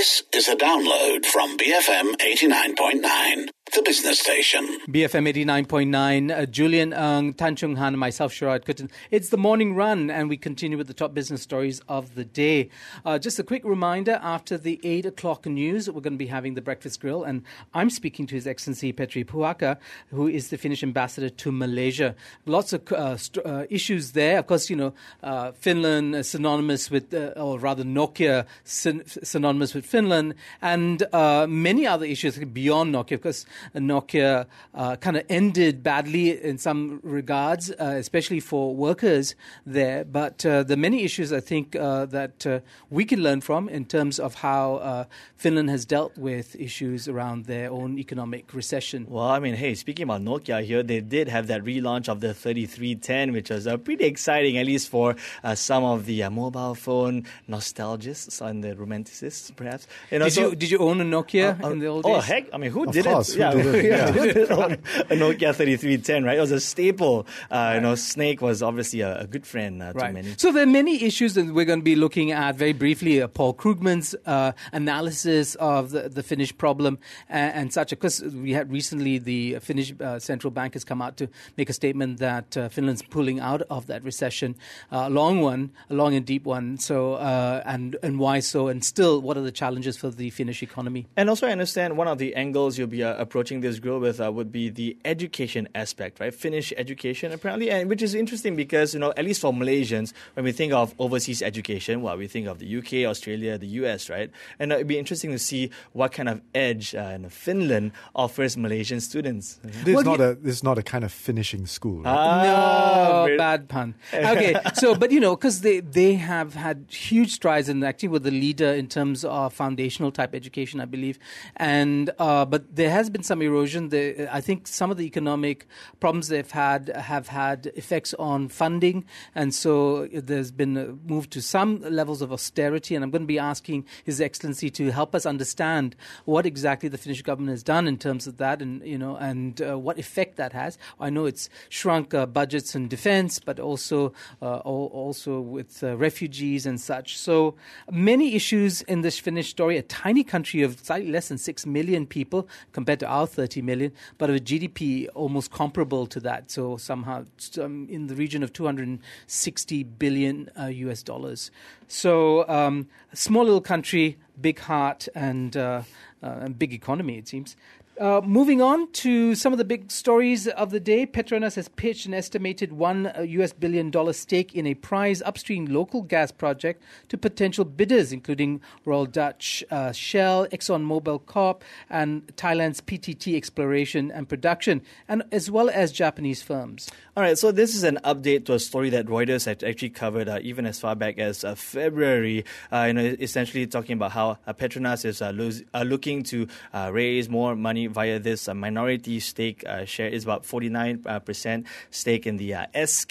This is a download from BFM 89.9, the business station. BFM 89.9, Julian Ng, Tan Chung Han, and myself, Sharad Kuttan. It's the morning run, and we continue with the top business stories of the day. Just a quick reminder, after the 8 o'clock news, we're going to be having the Breakfast Grill, and I'm speaking to His Excellency Petri Puaka, who is the Finnish ambassador to Malaysia. Lots of issues there. Of course, Finland is synonymous with, or rather Nokia synonymous with Finland, and many other issues beyond Nokia, because Nokia kind of ended badly in some regards, especially for workers there. But there are many issues I think that we can learn from in terms of how Finland has dealt with issues around their own economic recession. Well, I mean, hey, speaking about Nokia here, they did have that relaunch of the 3310, which was pretty exciting, at least for some of the mobile phone nostalgists and the romanticists, perhaps. Did you own a Nokia in the old days? Oh, heck. I mean, who Of didn't? course, who didn't? Who didn't own a Nokia 3310, right? It was a staple. Snake was obviously a good friend to many. So there are many issues that we're going to be looking at very briefly. Paul Krugman's analysis of the Finnish problem and such. Of course, we had recently the Finnish central bank has come out to make a statement that Finland's pulling out of that recession. A long and deep one. So and why so? And still, what are the challenges for the Finnish economy? And also, I understand one of the angles you'll be approaching this grill with would be the education aspect, right? Finnish education, apparently, and which is interesting because, at least for Malaysians, when we think of overseas education, we think of the UK, Australia, the US, right? And it'd be interesting to see what kind of edge Finland offers Malaysian students. This is not a kind of finishing school. Right? No, bad pun. Okay, so, but because they have had huge strides and actually were the leader in terms of foundational type education, I believe. And but there has been some erosion. I think some of the economic problems they've had have had effects on funding, and so there's been a move to some levels of austerity. And I'm going to be asking His Excellency to help us understand what exactly the Finnish government has done in terms of that, and what effect that has. I know it's shrunk budgets in defense, but also with refugees and such. So many issues in this Finnish story. A tiny country of slightly less than 6 million people compared to our 30 million, but with GDP almost comparable to that. So somehow in the region of $260 billion US dollars. So a small little country, big heart, and big economy, it seems. Moving on to some of the big stories of the day, Petronas has pitched an estimated $1 billion stake in a prize upstream local gas project to potential bidders, including Royal Dutch Shell, ExxonMobil Corp, and Thailand's PTT Exploration and Production, and as well as Japanese firms. All right, so this is an update to a story that Reuters had actually covered even as far back as February. Essentially talking about how Petronas is looking to raise more money via this minority stake share. Is about 49% stake in the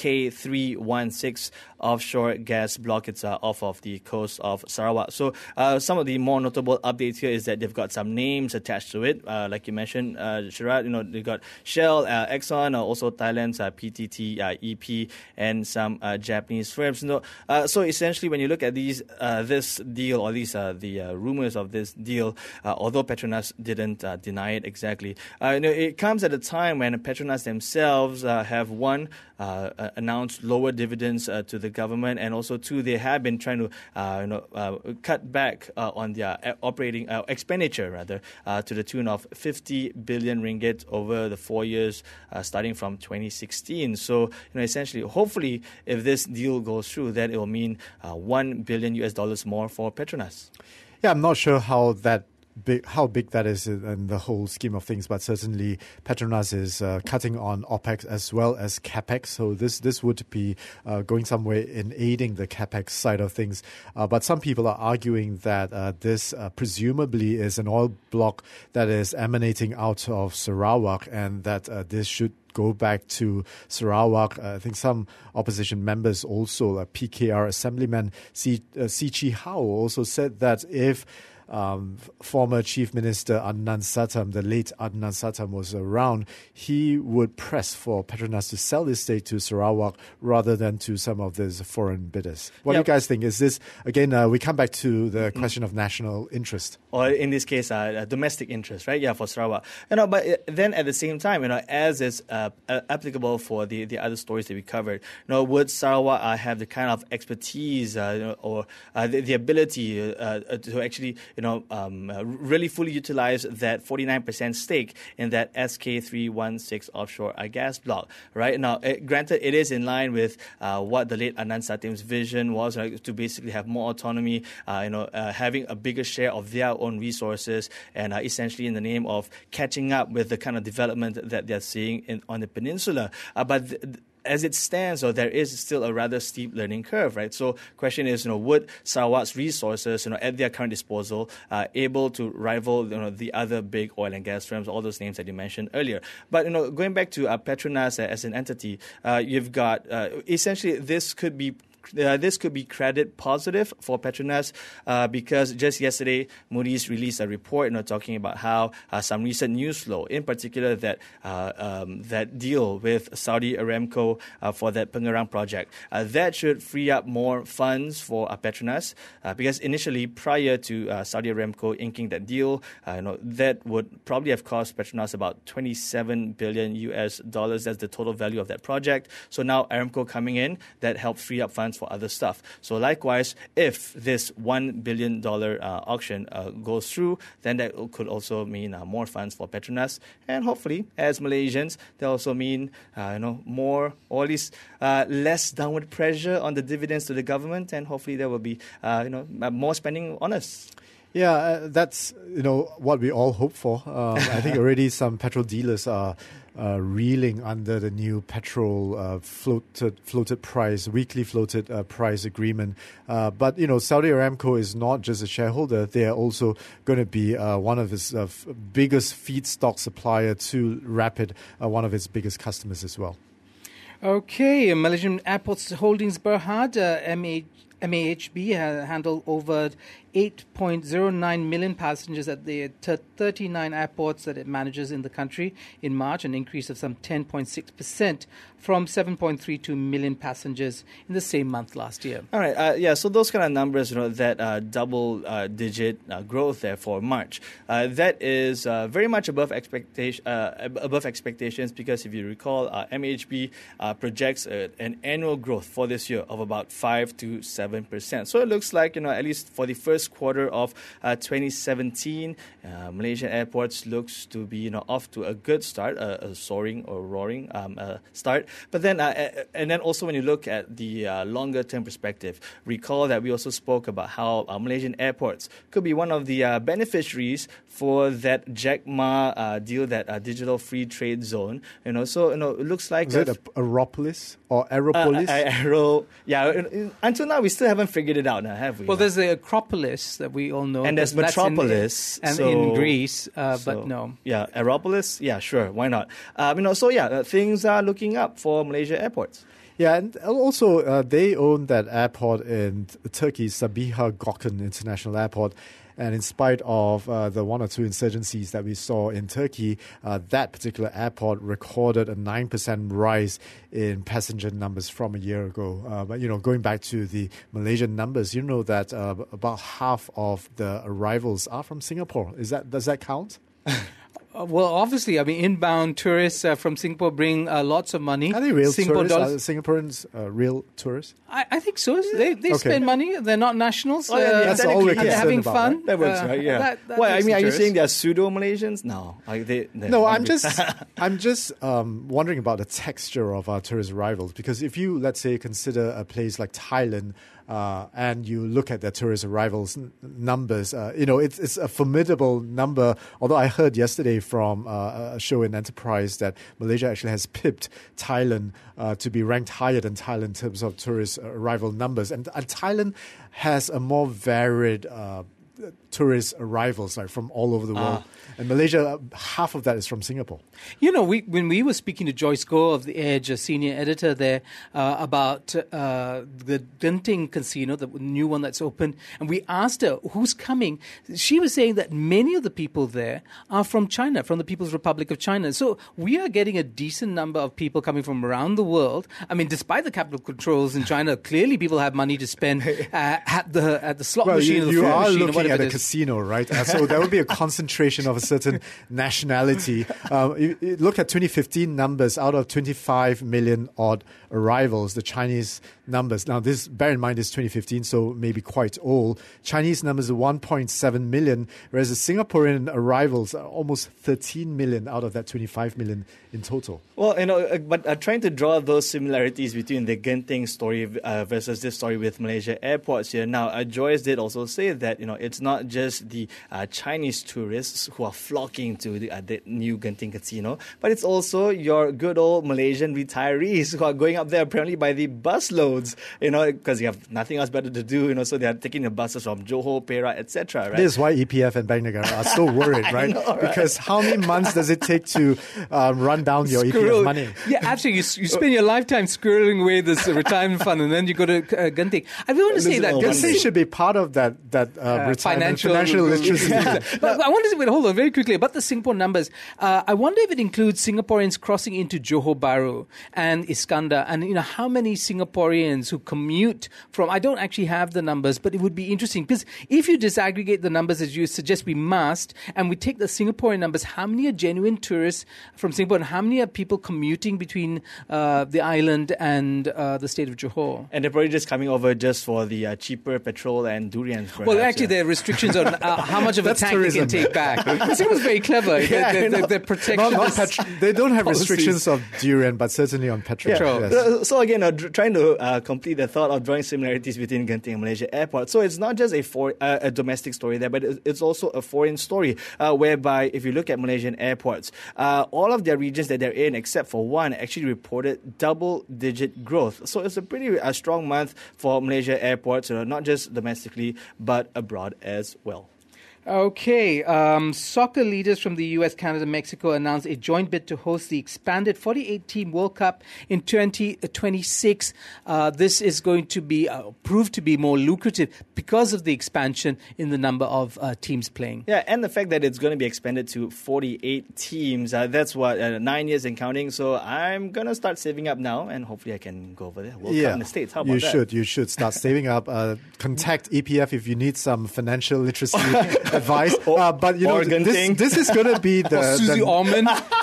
SK316 offshore gas block. It's off of the coast of Sarawak. So some of the more notable updates here is that they've got some names attached to it. Like you mentioned, Sharad, they've got Shell, Exxon, also Thailand's PTT, EP, and some Japanese firms. So essentially, when you look at this deal, or these the rumors of this deal, although Petronas didn't deny it exactly, it comes at a time when Petronas themselves have announced lower dividends to the government, and also they have been trying to cut back on their operating expenditure to the tune of 50 billion ringgit over the 4 years starting from 2016. So essentially, hopefully, if this deal goes through, that it will mean $1 billion US dollars more for Petronas. Yeah, I'm not sure how big that is in the whole scheme of things, but certainly Petronas is cutting on OPEX as well as CAPEX, so this would be going some way in aiding the CAPEX side of things. But some people are arguing that this presumably is an oil block that is emanating out of Sarawak, and that this should go back to Sarawak. I think some opposition members also, PKR Assemblyman Si Chi Hao, also said that if former Chief Minister Adnan Satam, the late Adnan Satam, was around, he would press for Petronas to sell his stake to Sarawak rather than to some of these foreign bidders. What do you guys think? Is this, again, we come back to the question of national interest. Or in this case, domestic interest, right? Yeah, for Sarawak. But then at the same time, as is applicable for the other stories that we covered, would Sarawak have the kind of expertise or the ability to actually, really fully utilize that 49% stake in that SK316 offshore gas block, right? Now, granted, it is in line with what the late Adnan Satam's vision was, to basically have more autonomy, having a bigger share of their own resources, and essentially in the name of catching up with the kind of development that they're seeing on the peninsula. As it stands, there is still a rather steep learning curve, right? So, question is, would Sarawak's resources, at their current disposal, able to rival, the other big oil and gas firms, all those names that you mentioned earlier? But, going back to Petronas as an entity, you've got essentially this could be credit positive for Petronas because just yesterday Moody's released a report talking about how some recent news flow, in particular that deal with Saudi Aramco for that Pengerang project, that should free up more funds for Petronas because initially prior to Saudi Aramco inking that deal, that would probably have cost Petronas about $27 billion US. That's the total value of that project. So now Aramco coming in, that helps free up funds for other stuff. So likewise, if this $1 billion auction goes through, then that could also mean more funds for Petronas. And hopefully, as Malaysians, that also mean more, or at least less downward pressure on the dividends to the government, and hopefully there will be more spending on us. Yeah, that's what we all hope for. I think already some petrol dealers are reeling under the new petrol floated price, weekly floated price agreement. But Saudi Aramco is not just a shareholder; they are also going to be one of its biggest feedstock supplier to Rapid, one of its biggest customers as well. Okay, Malaysian Airports Holdings Berhad, MAHB, handled over 8.09 million passengers at the 39 airports that it manages in the country in March, an increase of some 10.6% from 7.32 million passengers in the same month last year. All right, so those kind of numbers, that double-digit growth there for March, that is very much above expectations because if you recall, MAHB projects an annual growth for this year of about 5 to 7%. So it looks like, at least for the first quarter of 2017, Malaysian Airports looks to be off to a good start, a soaring or roaring start. But then, and then also when you look at the longer term perspective, recall that we also spoke about how Malaysian Airports could be one of the beneficiaries for that Jack Ma deal, that digital free trade zone. So it looks like is it Aeropolis or Aeropolis? Until now we still haven't figured it out, now, have we? Well, there's the Acropolis that we all know, and there's Metropolis, in Greece, but no. Yeah, Aeropolis. Yeah, sure, why not? Things are looking up for Malaysia Airports. Yeah, and also they own that airport in Turkey, Sabiha Gökçen International Airport. And in spite of the one or two insurgencies that we saw in Turkey, that particular airport recorded a 9% rise in passenger numbers from a year ago. But, going back to the Malaysian numbers, that about half of the arrivals are from Singapore. Does that count? Well, obviously, inbound tourists from Singapore bring lots of money. Are they real tourists? Are Singaporeans real tourists? I think so. They spend money. They're not nationals. That's all we're concerned having about, fun. Right? That works, right? Yeah. Are you saying they're pseudo-Malaysians? No. No, I'm just wondering about the texture of our tourist arrivals. Because if you, let's say, consider a place like Thailand, and you look at their tourist arrivals numbers, it's a formidable number. Although I heard yesterday from a show in Enterprise that Malaysia actually has pipped Thailand to be ranked higher than Thailand in terms of tourist arrival numbers. And Thailand has a more varied tourist arrivals, like from all over the world. And Malaysia, half of that is from Singapore. You know, when we were speaking to Joyce Goh of The Edge, a senior editor there, about the Genting Casino, the new one that's open, and we asked her who's coming. She was saying that many of the people there are from China, from the People's Republic of China. So we are getting a decent number of people coming from around the world. I mean, despite the capital controls in China, clearly people have money to spend at the slot machine. You are looking at a casino, right? So there would be a concentration of a certain nationality. You look at 2015 numbers. Out of 25 million odd arrivals, the Chinese numbers. Now, this, bear in mind, is 2015, so maybe quite old. Chinese numbers are 1.7 million, whereas the Singaporean arrivals are almost 13 million out of that 25 million in total. Well, but trying to draw those similarities between the Genting story versus this story with Malaysia Airports here. Now, Joyce did also say that, it's not just the Chinese tourists who are flocking to the new Genting Casino, but it's also your good old Malaysian retirees who are going up there apparently by the busloads, because you have nothing else better to do, so they are taking the buses from Johor, Perak, etc. Right? This is why EPF and Bank Negara are so worried, right? know, right? Because how many months does it take to run down your EPF money? Yeah, absolutely. You spend your lifetime squirreling away this retirement fund, and then you go to Genting. I really want to say that Genting should be part of that financial literacy. But I want to say, hold on, very quickly about the Singapore numbers. I wonder if it includes Singaporeans crossing into Johor Bahru and Iskandar, and how many Singaporeans who commute from. I don't actually have the numbers, but it would be interesting because if you disaggregate the numbers as you suggest we must, and we take the Singaporean numbers, how many are genuine tourists from Singapore, and how many are people commuting between the island and the state of Johor? And they're probably just coming over just for the cheaper petrol and durians. Perhaps, well, actually, there are restrictions on how much of a tank tourism. They can take back. Singapore's very clever. They're protectionist. They don't have policies. Restrictions of durian, but certainly on petrol. Yeah. Yes. So again, trying to complete the thought of drawing similarities between Genting and Malaysia Airport. So it's not just a domestic story there, but it's also a foreign story, whereby if you look at Malaysian airports, all of their regions that they're in, except for one, actually reported double-digit growth. So it's a pretty strong month for Malaysia airports, not just domestically, but abroad as well. Okay, soccer leaders from the US, Canada, Mexico announced a joint bid to host the expanded 48-team World Cup in 2026. This is going to be proved to be more lucrative because of the expansion in the number of teams playing. Yeah, and the fact that it's going to be expanded to 48 teams. That's what, 9 years and counting. So I'm going to start saving up now, and hopefully I can go over there. World Cup in the States. How about that? You should start saving up. Contact EPF if you need some financial literacy advice. But this is going to be the Susie Orman.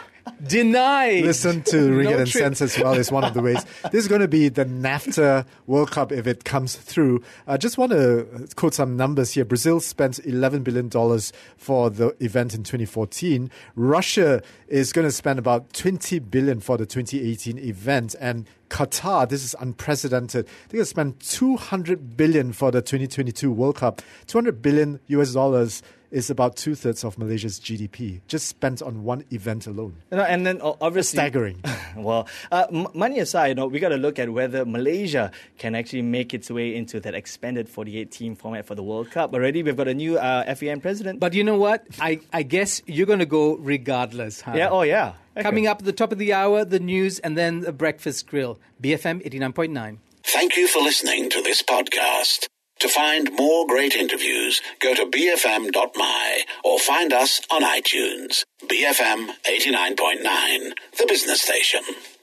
Denied. Listen to Ringgit and Cents as well is one of the ways. This is going to be the NAFTA World Cup if it comes through. I just want to quote some numbers here. Brazil spent $11 billion for the event in 2014. Russia is going to spend about $20 billion for the 2018 event. And Qatar, this is unprecedented. They're going to spend $200 billion for the 2022 World Cup. $200 billion US is about 2/3 of Malaysia's GDP, just spent on one event alone. And then obviously... Staggering. Well, money aside, we got to look at whether Malaysia can actually make its way into that expanded 48-team format for the World Cup. Already, we've got a new FAM president. But you know what? I guess you're going to go regardless, huh? Yeah, yeah. Okay. Coming up at the top of the hour, the news, and then the breakfast grill. BFM 89.9. Thank you for listening to this podcast. To find more great interviews, go to bfm.my or find us on iTunes. BFM 89.9, the business station.